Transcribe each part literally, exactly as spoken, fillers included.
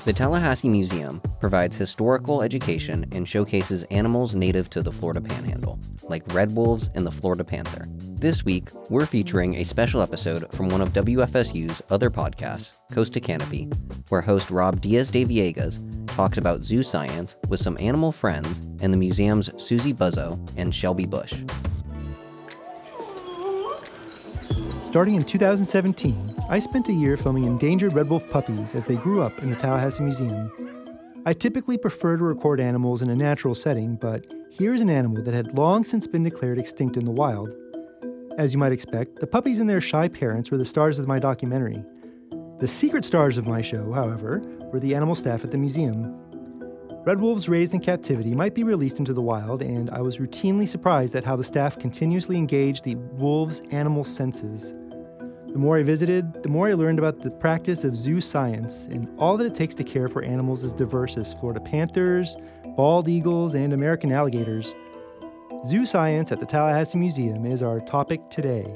The Tallahassee Museum provides historical education and showcases animals native to the Florida Panhandle, like red wolves and the Florida panther. This week, we're featuring a special episode from one of W F S U's other podcasts, Coast to Canopy, where host Rob Diaz de Villegas talks about zoo science with some animal friends and the museum's Susie Buzzo and Shelby Bush. Starting in two thousand seventeen, I spent a year filming endangered red wolf puppies as they grew up in the Tallahassee Museum. I typically prefer to record animals in a natural setting, but here's an animal that had long since been declared extinct in the wild. As you might expect, the puppies and their shy parents were the stars of my documentary. The secret stars of my show, however, were the animal staff at the museum. Red wolves raised in captivity might be released into the wild, and I was routinely surprised at how the staff continuously engaged the wolves' animal senses. The more I visited, the more I learned about the practice of zoo science and all that it takes to care for animals as diverse as Florida panthers, bald eagles, and American alligators. Zoo science at the Tallahassee Museum is our topic today.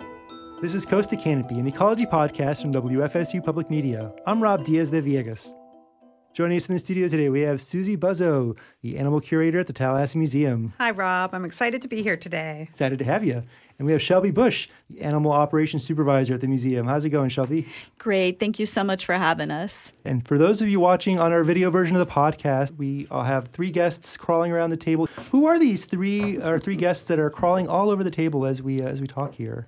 This is Coast to Canopy, an ecology podcast from W F S U Public Media. I'm Rob Diaz de Villegas. Joining us in the studio today, we have Susie Buzzo, the animal curator at the Tallahassee Museum. Hi, Rob. I'm excited to be here today. Excited to have you. And we have Shelby Bush, the animal operations supervisor at the museum. How's it going, Shelby? Great. Thank you so much for having us. And for those of you watching on our video version of the podcast, we all have three guests crawling around the table. Who are these three or three guests that are crawling all over the table as we uh, as we talk here?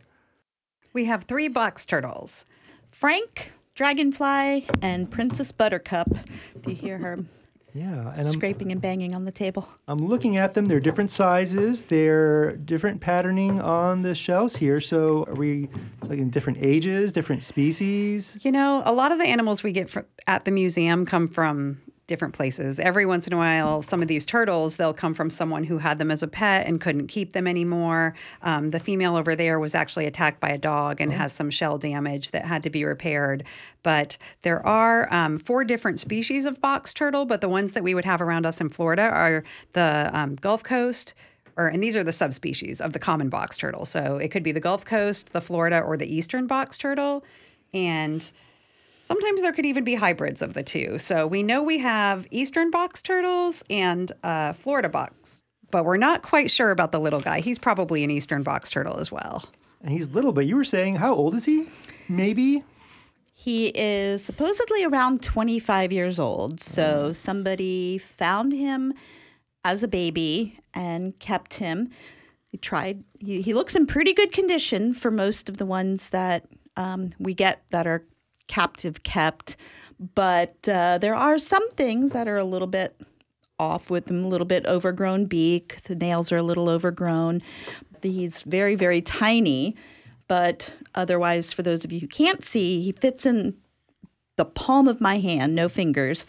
We have three box turtles. Frank, Dragonfly, and Princess Buttercup. If you hear her yeah, and scraping and banging on the table. I'm looking at them. They're different sizes. They're different patterning on the shelves here. So are we like in different ages, different species? You know, a lot of the animals we get fr- at the museum come from different places. Every once in a while, some of these turtles, they'll come from someone who had them as a pet and couldn't keep them anymore. Um, the female over there was actually attacked by a dog and oh. has some shell damage that had to be repaired. But there are um, four different species of box turtle, but the ones that we would have around us in Florida are the um, Gulf Coast, or and these are the subspecies of the common box turtle. So it could be the Gulf Coast, the Florida, or the Eastern box turtle. And sometimes there could even be hybrids of the two. So we know we have Eastern box turtles and uh, Florida box, but we're not quite sure about the little guy. He's probably an Eastern box turtle as well. And he's little, but you were saying, how old is he? Maybe? He is supposedly around twenty-five years old. So somebody found him as a baby and kept him. He tried. He, he looks in pretty good condition for most of the ones that um, we get that are captive kept, but uh, there are some things that are a little bit off with them, a little bit overgrown beak. The nails are a little overgrown. He's very, very tiny, but otherwise, for those of you who can't see, he fits in the palm of my hand, no fingers.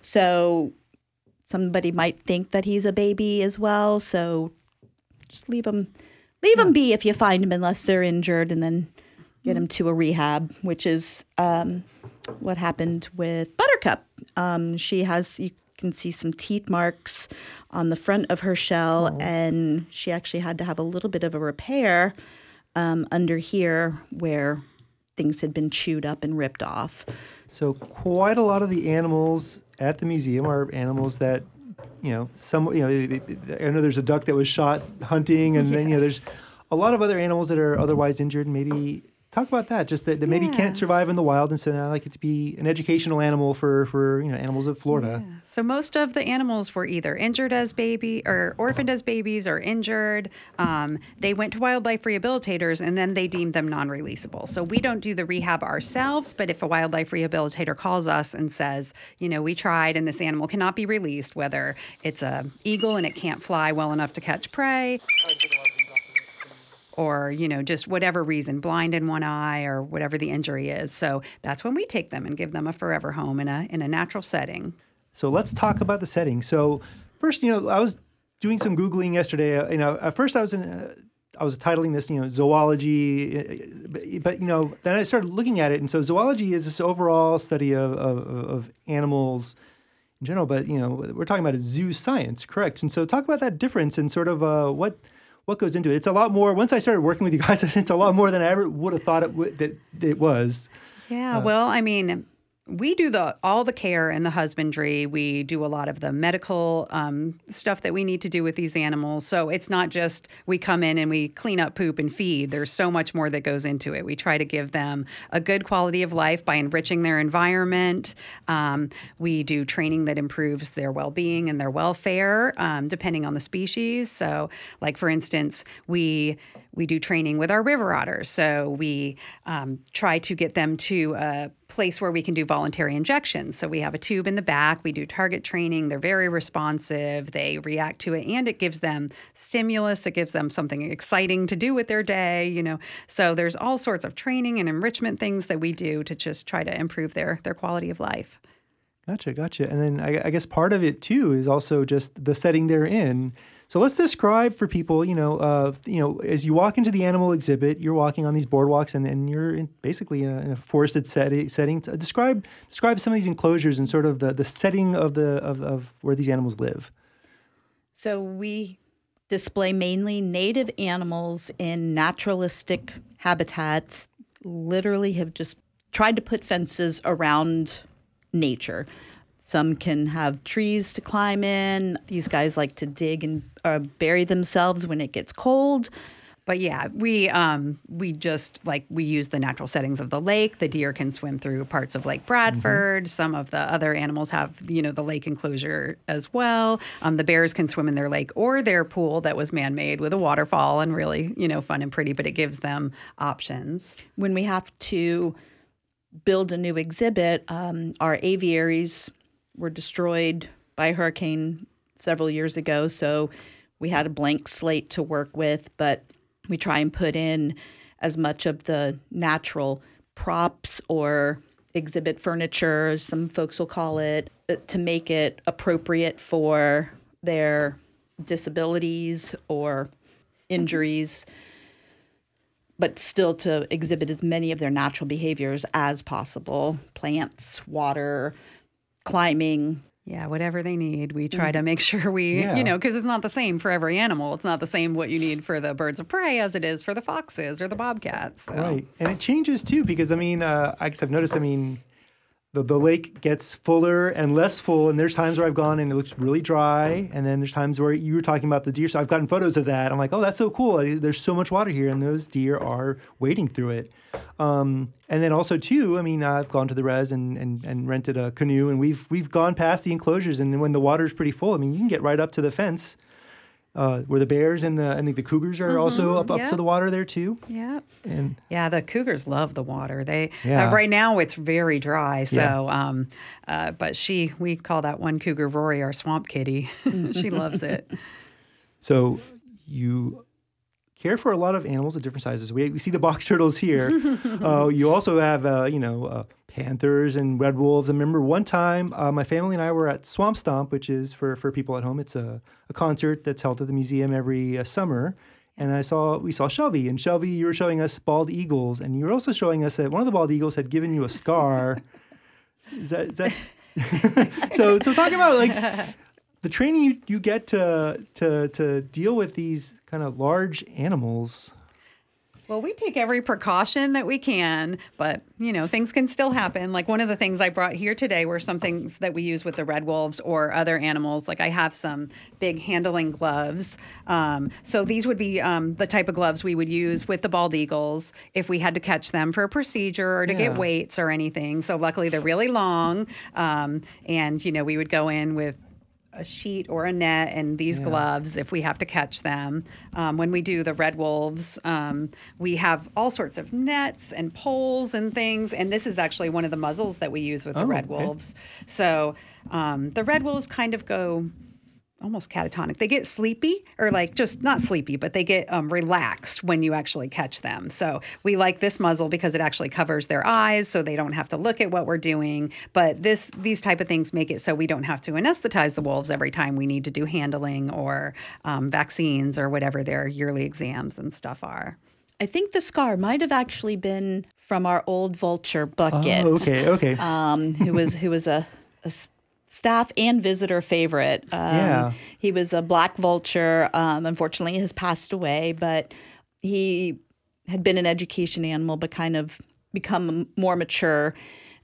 So somebody might think that he's a baby as well. So just leave him, leave yeah. him be if you find him, unless they're injured, and then get him to a rehab, which is um, what happened with Buttercup. Um, she has, you can see some teeth marks on the front of her shell, oh. and she actually had to have a little bit of a repair um, under here where things had been chewed up and ripped off. So quite a lot of the animals at the museum are animals that, you know, some, you know, I know there's a duck that was shot hunting, and yes. then, you know, there's a lot of other animals that are otherwise injured, maybe. Talk about that, just that, that maybe yeah. can't survive in the wild, and so now I like it to be an educational animal for, for you know, animals of Florida. Yeah. So most of the animals were either injured as baby or orphaned as babies or injured. Um, they went to wildlife rehabilitators, and then they deemed them non-releasable. So we don't do the rehab ourselves, but if a wildlife rehabilitator calls us and says, you know, we tried and this animal cannot be released, whether it's a eagle and it can't fly well enough to catch prey, or, you know, just whatever reason, blind in one eye or whatever the injury is. So that's when we take them and give them a forever home in a in a natural setting. So let's talk about the setting. So first, you know, I was doing some Googling yesterday. Uh, you know, at first I was in, uh, I was titling this, you know, zoology, uh, but, you know, then I started looking at it. And so zoology is this overall study of, of, of animals in general, but, you know, we're talking about a zoo science, correct? And so talk about that difference and sort of uh, what what goes into it. It's a lot more, once I started working with you guys, it's a lot more than I ever would have thought it would, that it was. Yeah, uh, well, I mean, we do the all the care and the husbandry. We do a lot of the medical um, stuff that we need to do with these animals. So it's not just we come in and we clean up poop and feed. There's so much more that goes into it. We try to give them a good quality of life by enriching their environment. Um, we do training that improves their well-being and their welfare, um, depending on the species. So, like for instance, we we do training with our river otters. So we um, try to get them to a place where we can do voluntary injections. So we have a tube in the back. We do target training. They're very responsive. They react to it, and it gives them stimulus. It gives them something exciting to do with their day, you know. So there's all sorts of training and enrichment things that we do to just try to improve their their quality of life. Gotcha, gotcha. And then I, I guess part of it too is also just the setting they're in. So let's describe for people, you know, uh, you know, as you walk into the animal exhibit, you're walking on these boardwalks, and, and you're in basically in a, in a forested set, setting. Describe describe some of these enclosures and sort of the, the setting of the of, of where these animals live. So we display mainly native animals in naturalistic habitats. Literally have just tried to put fences around nature. Some can have trees to climb in. These guys like to dig and uh, bury themselves when it gets cold. But yeah, we um, we just like we use the natural settings of the lake. The deer can swim through parts of Lake Bradford. Mm-hmm. Some of the other animals have, you know, the lake enclosure as well. Um, the bears can swim in their lake or their pool that was man-made with a waterfall and really, you know, fun and pretty. But it gives them options. When we have to build a new exhibit, um, our aviaries were destroyed by a hurricane several years ago, so we had a blank slate to work with, but we try and put in as much of the natural props or exhibit furniture, as some folks will call it, to make it appropriate for their disabilities or injuries, but still to exhibit as many of their natural behaviors as possible. Plants, water, climbing. Yeah, whatever they need. We try to make sure we, Yeah. you know, because it's not the same for every animal. It's not the same what you need for the birds of prey as it is for the foxes or the bobcats. So. Right. And it changes too, because I mean, uh, I guess I've noticed, I mean, the, the lake gets fuller and less full, and there's times where I've gone and it looks really dry, and then there's times where you were talking about the deer, so I've gotten photos of that. I'm like, oh, that's so cool. There's so much water here, and those deer are wading through it. Um, and then also too, I mean, I've gone to the res and, and, and rented a canoe, and we've we've gone past the enclosures, and when the water's pretty full, I mean, you can get right up to the fence. Uh, where the bears and the I think the cougars are mm-hmm. also up, up yeah. to the water there too. Yeah. And yeah, the cougars love the water. They yeah. uh, right now it's very dry. So, yeah. um, uh, but she we call that one cougar Rory our swamp kitty. She loves it. So you care for a lot of animals of different sizes. We, we see the box turtles here. uh, you also have uh, you know uh, panthers and red wolves. I remember one time uh, my family and I were at Swamp Stomp, which is for for people at home. It's a, a concert that's held at the museum every uh, summer. And I saw we saw Shelby, and Shelby, you were showing us bald eagles, and you were also showing us that one of the bald eagles had given you a scar. Is that is that? so so talk about like the training you, you get to to to deal with these kind of large animals. Well, we take every precaution that we can, but, you know, things can still happen. Like one of the things I brought here today were some things that we use with the red wolves or other animals. Like I have some big handling gloves. Um, so these would be um, the type of gloves we would use with the bald eagles if we had to catch them for a procedure or to Yeah. get weights or anything. So luckily they're really long. Um, and, you know, we would go in with a sheet or a net and these Yeah. gloves if we have to catch them. Um, when we do the red wolves, um, we have all sorts of nets and poles and things. And this is actually one of the muzzles that we use with the Oh, red okay. wolves. So um, the red wolves kind of go almost catatonic. They get sleepy or like just not sleepy, but they get um, relaxed when you actually catch them. So we like this muzzle because it actually covers their eyes so they don't have to look at what we're doing. But this these type of things make it so we don't have to anesthetize the wolves every time we need to do handling or um, vaccines or whatever their yearly exams and stuff are. I think the scar might have actually been from our old vulture Bucket. Oh, okay, okay. Um, who was who was a, a s- staff and visitor favorite. Um, Yeah. He was a black vulture. Um, unfortunately, has passed away, but he had been an education animal, but kind of become more mature.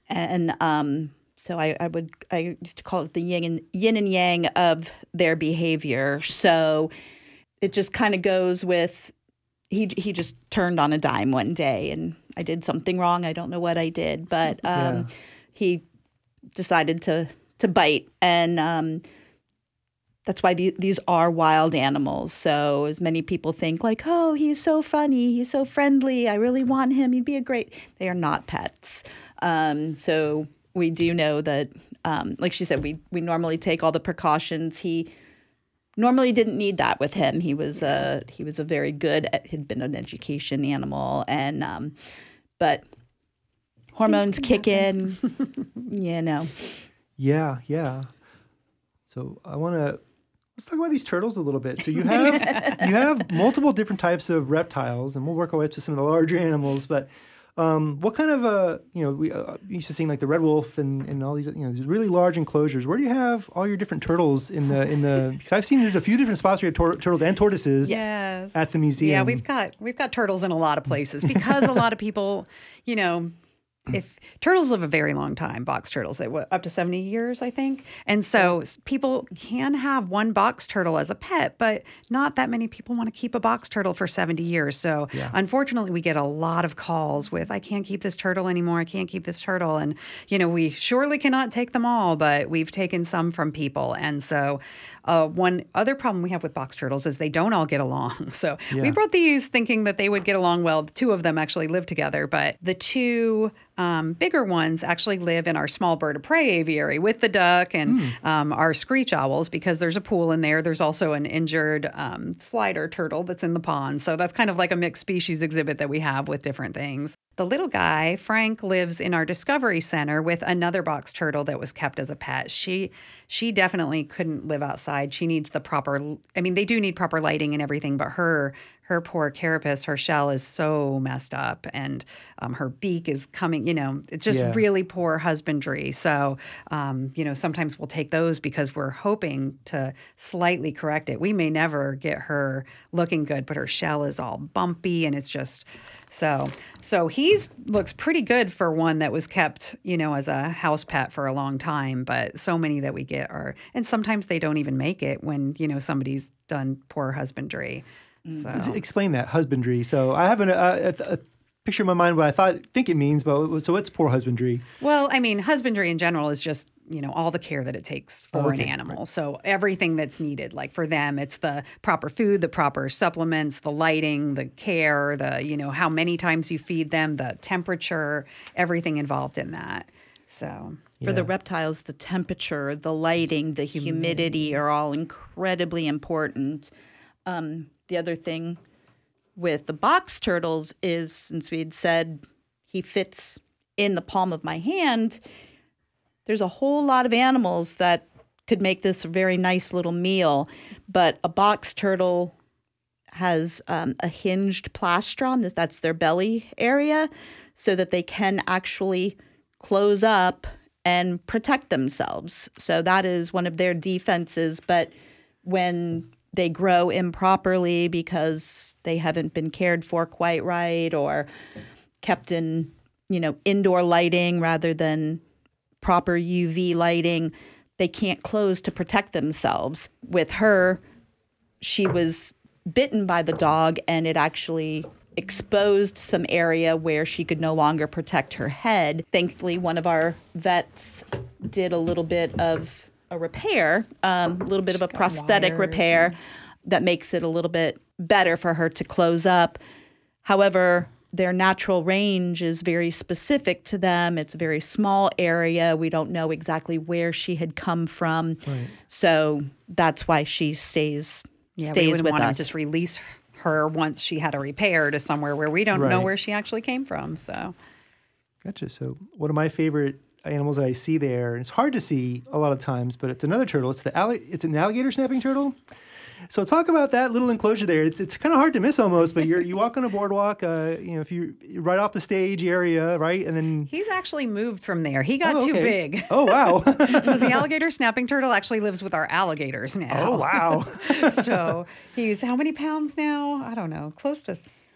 And um, so I, I would I used to call it the yin and yin and yang of their behavior. So it just kind of goes with he he just turned on a dime one day, and I did something wrong. I don't know what I did, but um, Yeah. he decided to to bite, and um, that's why the, these are wild animals. So as many people think, like, oh, he's so funny, he's so friendly, I really want him, he'd be a great. They are not pets. Um, so we do know that, um, like she said, we we normally take all the precautions. He normally didn't need that with him. He was a he was a very good. Had been an education animal, and um, but hormones kick in. You know. Yeah, yeah. So I want to let's talk about these turtles a little bit. So you have you have multiple different types of reptiles, and we'll work our way up to some of the larger animals. But um, what kind of uh, you know, we uh, used to seeing like the red wolf and, and all these you know these really large enclosures. Where do you have all your different turtles in the in the? Because I've seen there's a few different spots where you have tor- turtles and tortoises Yes. at the museum. Yeah, we've got we've got turtles in a lot of places because a lot of people, you know, if turtles live a very long time, box turtles, they what, up to seventy years, I think. And so s- people can have one box turtle as a pet, but not that many people want to keep a box turtle for seventy years. So Yeah. unfortunately, we get a lot of calls with, I can't keep this turtle anymore. I can't keep this turtle. And, you know, we surely cannot take them all, but we've taken some from people. And so uh, one other problem we have with box turtles is they don't all get along. So we Yeah. brought these thinking that they would get along well. Two of them actually live together, but the two um, bigger ones actually live in our small bird of prey aviary with the duck and um, our screech owls because there's a pool in there. There's also an injured um, slider turtle that's in the pond. So that's kind of like a mixed species exhibit that we have with different things. The little guy, Frank, lives in our Discovery Center with another box turtle that was kept as a pet. She she definitely couldn't live outside. She needs the proper, I mean, they do need proper lighting and everything, but her her poor carapace, her shell is so messed up and um, her beak is coming, you know, it's just Yeah. really poor husbandry. So, um, you know, sometimes we'll take those because we're hoping to slightly correct it. We may never get her looking good, but her shell is all bumpy and it's just so. So he's looks pretty good for one that was kept, you know, as a house pet for a long time. But so many that we get are, and sometimes they don't even make it when, you know, somebody's done poor husbandry. So. Let's explain that husbandry. So I have an, a, a, a picture in my mind what I thought think it means, but so what's poor husbandry? Well, I mean, husbandry in general is just, you know, all the care that it takes for Oh, okay. an animal. So everything that's needed, like for them, it's the proper food, the proper supplements, the lighting, the care, the, you know, how many times you feed them, the temperature, everything involved in that. So For the Yeah. reptiles, the temperature, the lighting, the humidity are all incredibly important. Um, the other thing with the box turtles is, since we had said he fits in the palm of my hand, there's a whole lot of animals that could make this a very nice little meal. But a box turtle has um, a hinged plastron, that- that's their belly area, so that they can actually close up and protect themselves. So that is one of their defenses. But when they grow improperly because they haven't been cared for quite right or kept in, you know, indoor lighting rather than proper U V lighting, they can't close to protect themselves. With her, she was bitten by the dog and it actually exposed some area where she could no longer protect her head. Thankfully, one of our vets did a little bit of a repair, um, a little bit of a got prosthetic wires repair that makes it a little bit better for her to close up. However, their natural range is very specific to them. It's a very small area. We don't know exactly where she had come from. Right. So that's why she stays yeah, we stays wouldn't with want us. to just release her once she had a repair to somewhere where we don't know Right. where she actually came from. So Gotcha. So one of my favorite animals that I see there, and it's hard to see a lot of times, but it's another turtle. It's the alli- It's an alligator snapping turtle. So talk about that little enclosure there. It's it's kind of hard to miss almost, but you're you walk on a boardwalk. Uh, you know, if you you're right off the stage area, right, and then he's actually moved from there. He got oh, too okay. big. Oh wow! So the alligator snapping turtle actually lives with our alligators now. Oh wow! So he's how many pounds now? I don't know, close to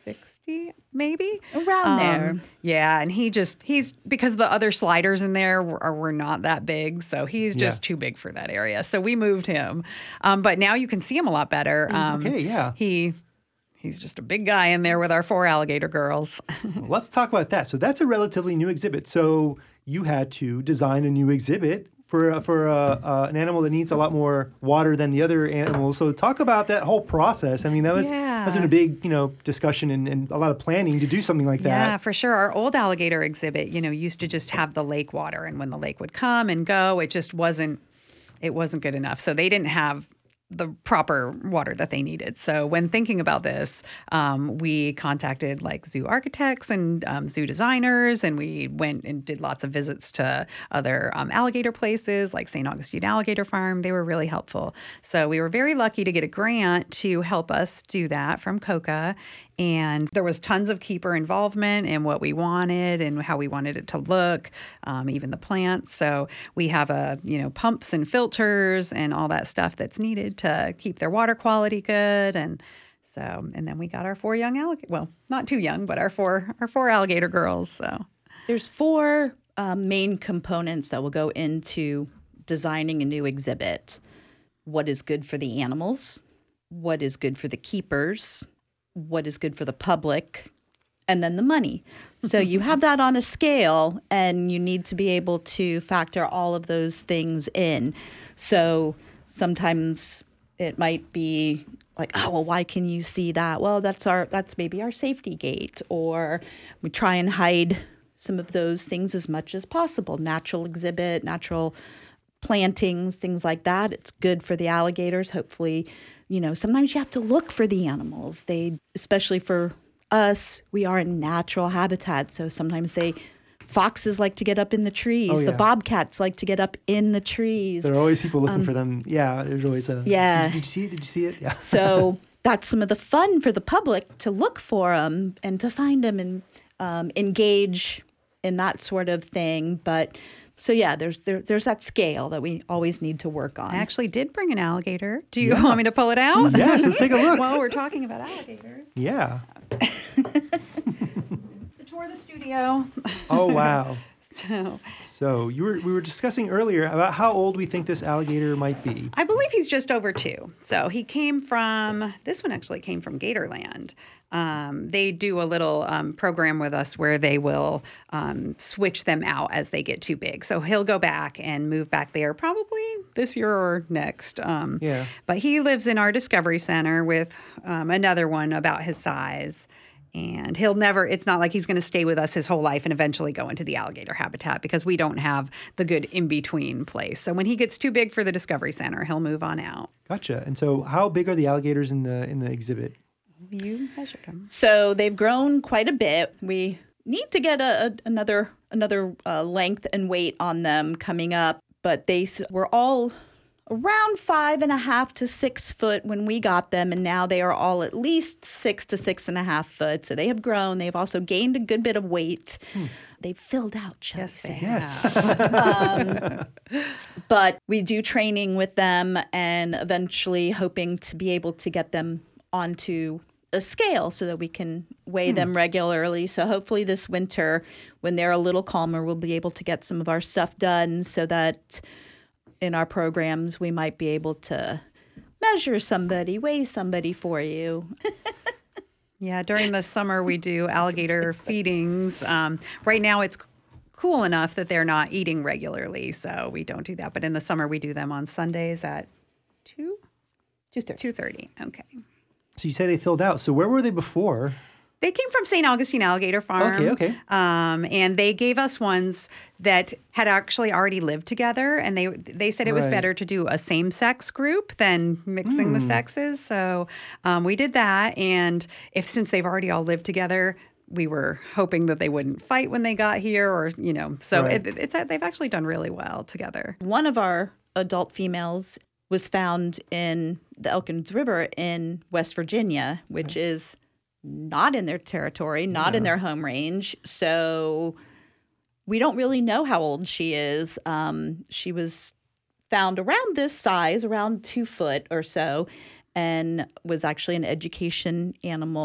sixty, maybe Around there. Yeah, and he just he's because the other sliders in there were, were not that big, so he's just Yeah. too big for that area. So we moved him, um, but now you can see him a lot better. Um, okay, yeah. He he's just a big guy in there with our four alligator girls. Well, let's talk about that. So that's a relatively new exhibit. So you had to design a new exhibit for uh, for uh, uh, an animal that needs a lot more water than the other animals. So talk about that whole process. I mean, that was Yeah. that's been a big you know discussion and, and a lot of planning to do something like that. Yeah, for sure. Our old alligator exhibit, you know, used to just have the lake water, and when the lake would come and go, it just wasn't it wasn't good enough. So they didn't have the proper water that they needed. So when thinking about this, um, we contacted like zoo architects and um, zoo designers, and we went and did lots of visits to other um, alligator places like Saint Augustine Alligator Farm. They were really helpful. So we were very lucky to get a grant to help us do that from COCA. And there was tons of keeper involvement in what we wanted and how we wanted it to look, um, even the plants. So we have a you know pumps and filters and all that stuff that's needed to keep their water quality good. And so, and then we got our four young alligator. Well, not too young, but our four our four alligator girls. So There's four uh, main components that will go into designing a new exhibit. What is good for the animals? What is good for the keepers? What is good for the public? And then the money. So you have that on a scale, and you need to be able to factor all of those things in. So sometimes it might be like, oh, well, why can you see that? Well, that's our that's maybe our safety gate, or we try and hide some of those things as much as possible. Natural exhibit, natural plantings, things like that. It's good for the alligators. Hopefully, you know, sometimes you have to look for the animals. They, especially for us, we are in natural habitat. So sometimes they, foxes like to get up in the trees. Oh, yeah. The bobcats like to get up in the trees. There are always people looking for them. Yeah, there's always a. Yeah. Did, did you see it? Did you see it? Yeah. So that's some of the fun for the public to look for them and to find them and um, engage in that sort of thing. But so yeah, there's there, there's that scale that we always need to work on. I actually did bring an alligator. Do you want me to pull it out? Yes, let's take a look. While we're talking about alligators. Yeah. The tour of the studio. Oh wow. So So you were we were discussing earlier about how old we think this alligator might be. I believe he's just over two. So he came from, this one actually came from Gatorland. Um, they do a little um, program with us where they will um, switch them out as they get too big. So he'll go back and move back there probably this year or next. Um, Yeah. But he lives in our Discovery Center with um, another one about his size. And he'll never, it's not like he's going to stay with us his whole life and eventually go into the alligator habitat because we don't have the good in-between place. So when he gets too big for the Discovery Center, he'll move on out. Gotcha. And so how big are the alligators in the in the exhibit? You measured him. So they've grown quite a bit. We need to get a, a another another uh, length and weight on them coming up, but they s- were all around five and a half to six foot when we got them, and now they are all at least six to six and a half foot. So they have grown. They've also gained a good bit of weight. Hmm. They've filled out, shall Yes, we they say. Yes. But we do training with them and eventually hoping to be able to get them onto a scale so that we can weigh Hmm. them regularly. So hopefully this winter, when they're a little calmer, we'll be able to get some of our stuff done so that in our programs we might be able to measure somebody, weigh somebody for you. Yeah, during the summer we do alligator feedings. Um, right now it's cool enough that they're not eating regularly, so we don't do that. But in the summer we do them on Sundays at two? two thirty. two thirty, okay. So you say they filled out. So where were they before? They came from Saint Augustine Alligator Farm. Okay, okay. Um, and they gave us ones that had actually already lived together, and they they said it was Right. better to do a same-sex group than mixing the sexes. So um, we did that, and if since they've already all lived together, we were hoping that they wouldn't fight when they got here, or you know. So Right. it, it's they've actually done really well together. One of our adult females was found in the Elkins River in West Virginia, which is not in their territory, not in their home range. So we don't really know how old she is. Um, she was found around this size, around two foot or so, and was actually an education animal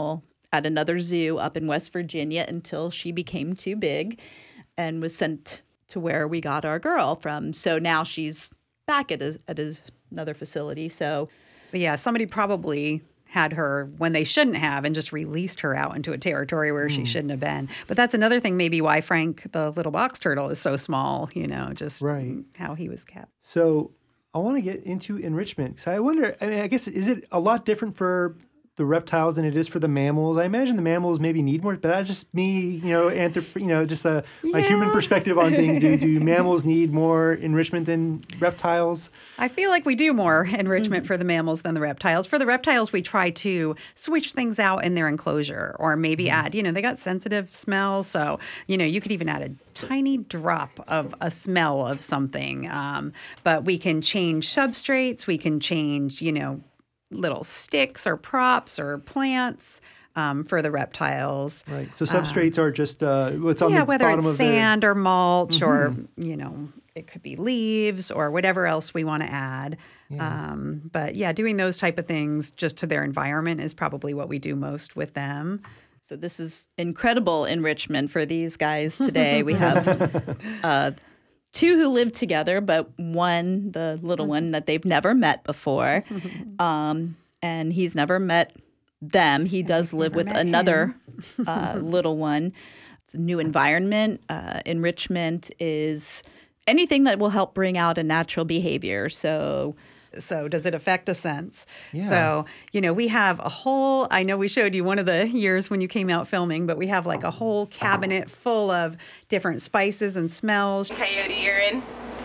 at another zoo up in West Virginia until she became too big and was sent to where we got our girl from. So now she's back at, his, at his, another facility. So, but yeah, somebody probably had her when they shouldn't have and just released her out into a territory where mm. she shouldn't have been. But that's another thing maybe why Frank, the little box turtle, is so small, you know, just right. how he was kept. So I want to get into enrichment. because I wonder, I mean, I guess, is it a lot different for the reptiles than it is for the mammals? I imagine the mammals maybe need more, but that's just me, you know, anthrop- you know, just a, yeah. a human perspective on things. Do do mammals need more enrichment than reptiles? I feel like we do more enrichment mm-hmm. for the mammals than the reptiles. For the reptiles, we try to switch things out in their enclosure or maybe mm-hmm. add, you know, they got sensitive smells. So, you know, you could even add a tiny drop of a smell of something. Um, but we can change substrates. We can change, you know, little sticks or props or plants um, for the reptiles. Right. So substrates um, are just uh, what's on yeah, the bottom of whether it's sand their... or mulch mm-hmm. or, you know, it could be leaves or whatever else we want to add. Yeah. Um, but yeah, doing those type of things just to their environment is probably what we do most with them. So this is incredible enrichment for these guys today. We have uh, two who live together, but one, the little one that they've never met before. Um, and he's never met them. He does live with another uh, little one. It's a new environment. Uh, enrichment is anything that will help bring out a natural behavior. So So does it affect a sense? Yeah. So, you know, we have a whole, I know we showed you one of the years when you came out filming, but we have like a whole cabinet full of different spices and smells. Coyote urine,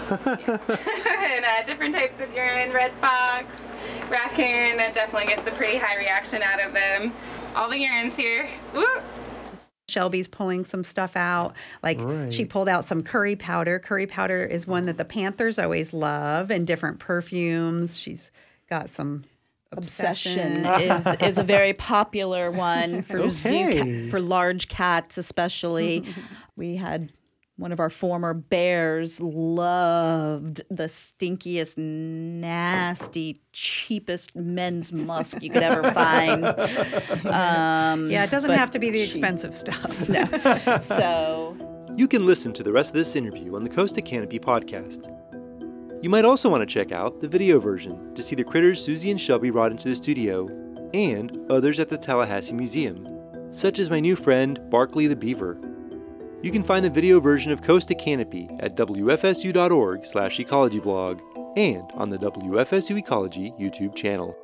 and uh, different types of urine, red fox, raccoon, that definitely gets a pretty high reaction out of them. All the urines here. Woo! Shelby's pulling some stuff out. Like right. she pulled out some curry powder. Curry powder is one that the Panthers always love, and different perfumes. She's got some obsession. Obsession is, is a very popular one for okay. zoo, for large cats especially. We had one of our former bears loved the stinkiest, nasty, cheapest men's musk you could ever find. Um, yeah, it doesn't have to be the expensive stuff. No. So you can listen to the rest of this interview on the Coast to Canopy podcast. You might also want to check out the video version to see the critters Susie and Shelby brought into the studio and others at the Tallahassee Museum, such as my new friend Barkley the Beaver. You can find the video version of Coast to Canopy at W F S U dot org slash ecology blog and on the W F S U Ecology YouTube channel.